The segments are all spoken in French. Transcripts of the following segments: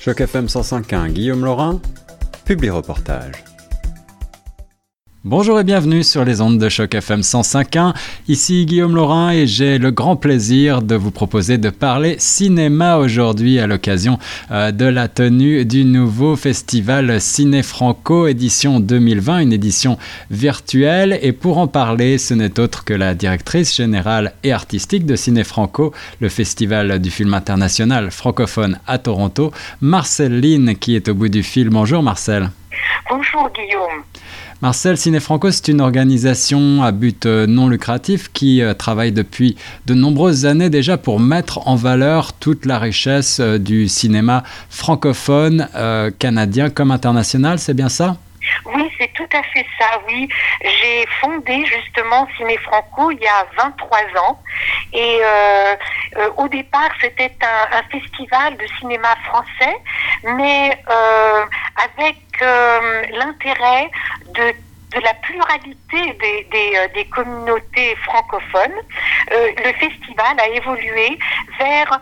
Choc FM 105.1, Guillaume Laurin, Publi-Reportage. Bonjour et bienvenue sur les ondes de Choc FM 105.1. Ici Guillaume Laurin et j'ai le grand plaisir de vous proposer de parler cinéma aujourd'hui à l'occasion de la tenue du nouveau festival Ciné Franco édition 2020, une édition virtuelle. Et pour en parler, ce n'est autre que la directrice générale et artistique de Ciné Franco, le festival du film international francophone à Toronto, Marcel Lin, qui est au bout du fil. Bonjour Marcel. Bonjour Guillaume. Marcel, Ciné Franco, c'est une organisation à but non lucratif qui travaille depuis de nombreuses années déjà pour mettre en valeur toute la richesse du cinéma francophone, canadien comme international, c'est bien ça ? Oui, c'est tout à fait ça, oui. J'ai fondé justement Ciné Franco il y a 23 ans et au départ c'était un festival de cinéma français, mais avec l'intérêt de la pluralité des communautés francophones. Le festival a évolué vers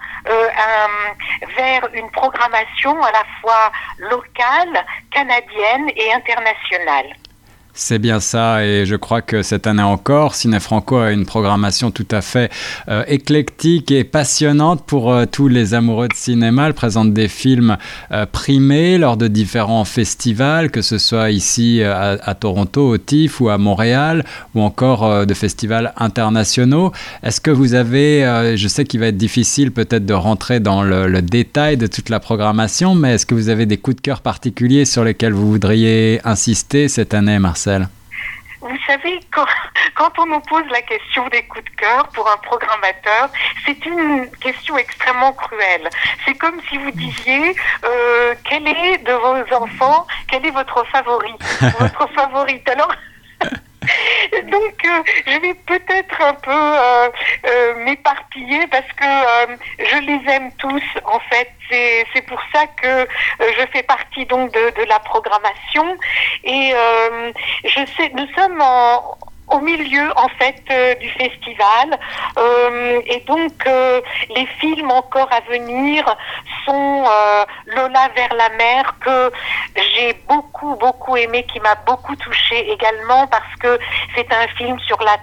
une programmation à la fois locale, canadienne et internationale. C'est bien ça, et je crois que cette année encore, Ciné Franco a une programmation tout à fait éclectique et passionnante pour tous les amoureux de cinéma. Elle présente des films primés lors de différents festivals, que ce soit ici à Toronto, au TIFF ou à Montréal, ou encore de festivals internationaux. Est-ce que vous avez, je sais qu'il va être difficile peut-être de rentrer dans le détail de toute la programmation, mais est-ce que vous avez des coups de cœur particuliers sur lesquels vous voudriez insister cette année, Marcel ? Vous savez, quand on nous pose la question des coups de cœur pour un programmateur, c'est une question extrêmement cruelle. C'est comme si vous disiez, quel est de vos enfants, quel est votre favori, votre favorite. Alors, donc, je vais peut-être un peu m'éparpiller parce que je les aime tous. En fait, c'est pour ça que je fais partie donc de la programmation. Et je sais, nous sommes au milieu en fait du festival et donc les films encore à venir sont Lola vers la mer, que j'ai beaucoup aimé, qui m'a beaucoup touchée également parce que c'est un film sur la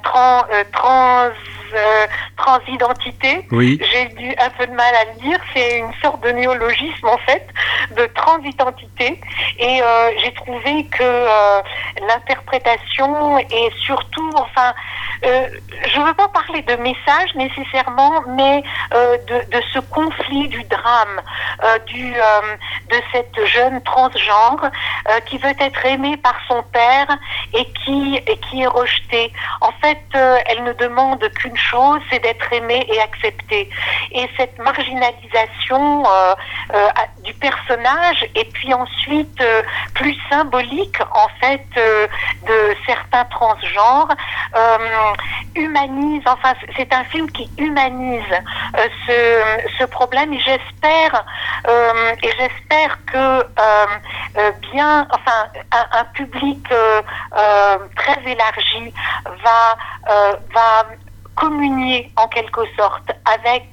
transidentité. Oui. J'ai eu un peu de mal à le dire, c'est une sorte de néologisme en fait, de transidentité, et j'ai trouvé que l'interprétation et surtout, enfin, je ne veux pas parler de message nécessairement, mais de ce conflit, du drame, de cette jeune transgenre qui veut être aimée par son père et qui est rejetée. En fait, elle ne demande qu'une chose, c'est d'être aimée et acceptée. Et cette marginalisation du personnage, et puis ensuite plus symbolique en fait de certains transgenres, humanise. Enfin, c'est un film qui humanise ce problème, et j'espère que un public très élargi va communier en quelque sorte avec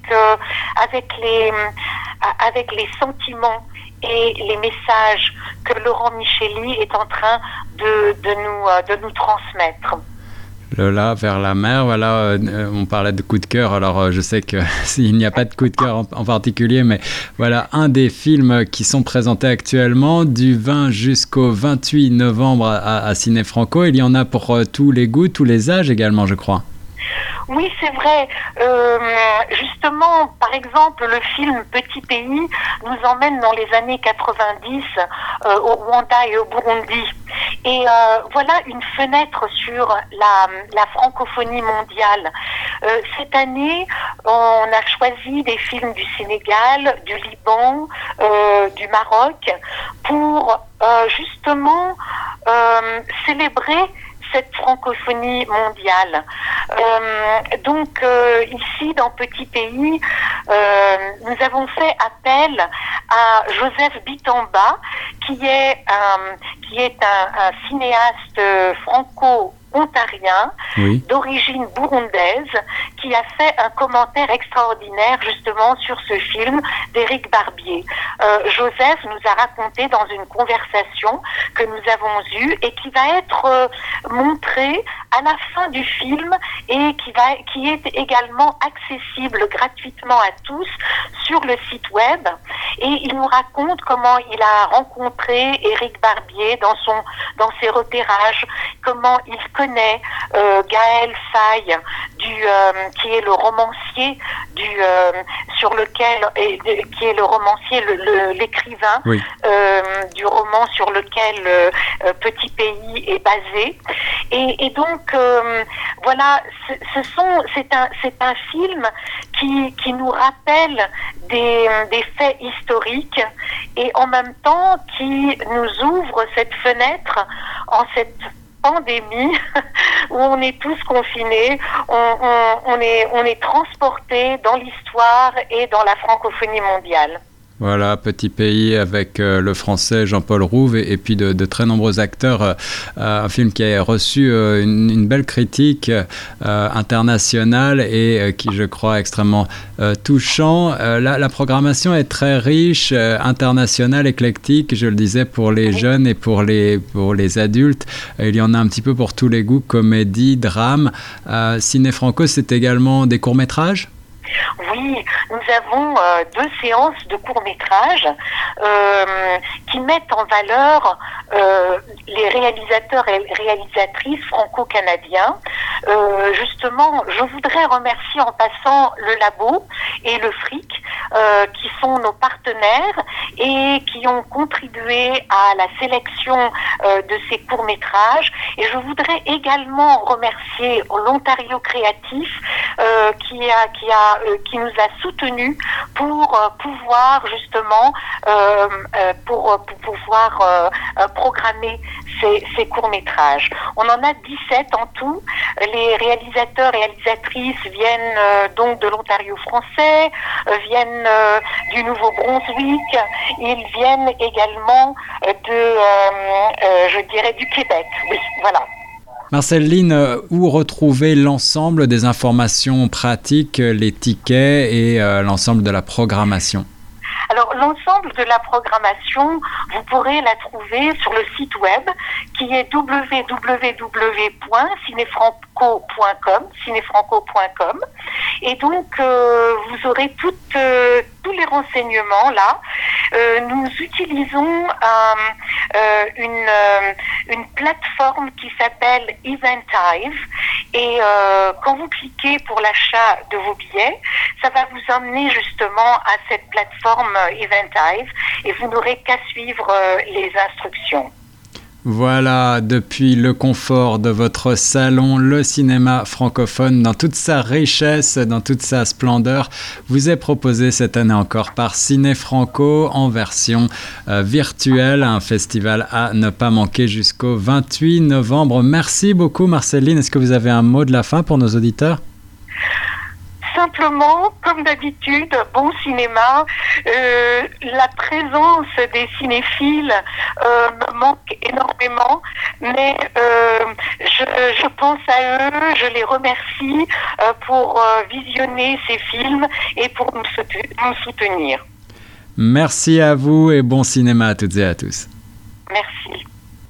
les sentiments et les messages que Laurent Micheli est en train de nous transmettre. Lola vers la mer, voilà, on parlait de coup de cœur, alors je sais que s'il n'y a pas de coup de cœur en particulier, mais voilà, un des films qui sont présentés actuellement du 20 jusqu'au 28 novembre à Ciné Franco. Il y en a pour tous les goûts, tous les âges également, je crois. Oui, c'est vrai. Justement, par exemple, le film Petit Pays nous emmène dans les années 90 au Rwanda et au Burundi. Et voilà une fenêtre sur la francophonie mondiale. Cette année, on a choisi des films du Sénégal, du Liban, du Maroc pour justement célébrer cette francophonie mondiale. Donc ici dans Petit Pays, nous avons fait appel à Joseph Bitamba, qui est un cinéaste franco ontarien Oui. d'origine burundaise qui a fait un commentaire extraordinaire justement sur ce film d'Éric Barbier. Joseph nous a raconté dans une conversation que nous avons eue et qui va être montrée à la fin du film et qui est également accessible gratuitement à tous sur le site web. Et il nous raconte comment il a rencontré Éric Barbier dans ses repérages, comment il connaît Gaël Faye, qui est le romancier sur lequel qui est le romancier, l'écrivain Oui. du roman sur lequel Petit Pays est basé. Et donc voilà, c'est un film qui nous rappelle des faits historiques et en même temps qui nous ouvre cette fenêtre en cette pandémie où on est tous confinés, on est transportés dans l'histoire et dans la francophonie mondiale. Voilà, Petit Pays avec le français Jean-Paul Rouve et puis de très nombreux acteurs. Un film qui a reçu une belle critique internationale et qui, je crois, extrêmement touchant. La programmation est très riche, internationale, éclectique, je le disais, pour les jeunes et pour les adultes. Il y en a un petit peu pour tous les goûts, comédie, drame. Ciné Franco, c'est également des courts-métrages ? Oui, nous avons 2 séances de courts-métrages qui mettent en valeur les réalisateurs et réalisatrices franco-canadiens. Justement, je voudrais remercier en passant le Labo et le Fric qui sont nos partenaires et qui ont contribué à la sélection de ces courts-métrages. Et je voudrais également remercier l'Ontario Créatif qui nous a soutenus pour pouvoir justement pouvoir programmer ces courts-métrages. On en a 17 en tout. Les réalisateurs et réalisatrices viennent donc de l'Ontario français, viennent du Nouveau-Brunswick, ils viennent également je dirais du Québec. Oui, voilà. Marceline, où retrouver l'ensemble des informations pratiques, les tickets et l'ensemble de la programmation ? Alors, l'ensemble de la programmation, vous pourrez la trouver sur le site web qui est www.cinefranco.com. Et donc, vous aurez tous les renseignements là. Nous utilisons une plateforme qui s'appelle Eventive et quand vous cliquez pour l'achat de vos billets, ça va vous emmener justement à cette plateforme Eventive et vous n'aurez qu'à suivre les instructions. Voilà, depuis le confort de votre salon, le cinéma francophone dans toute sa richesse, dans toute sa splendeur, vous est proposé cette année encore par Ciné Franco en version virtuelle, un festival à ne pas manquer jusqu'au 28 novembre. Merci beaucoup Marceline, est-ce que vous avez un mot de la fin pour nos auditeurs ? Simplement, comme d'habitude, bon cinéma, la présence des cinéphiles me manque énormément, mais je pense à eux, je les remercie pour visionner ces films et pour nous soutenir. Merci à vous et bon cinéma à toutes et à tous. Merci.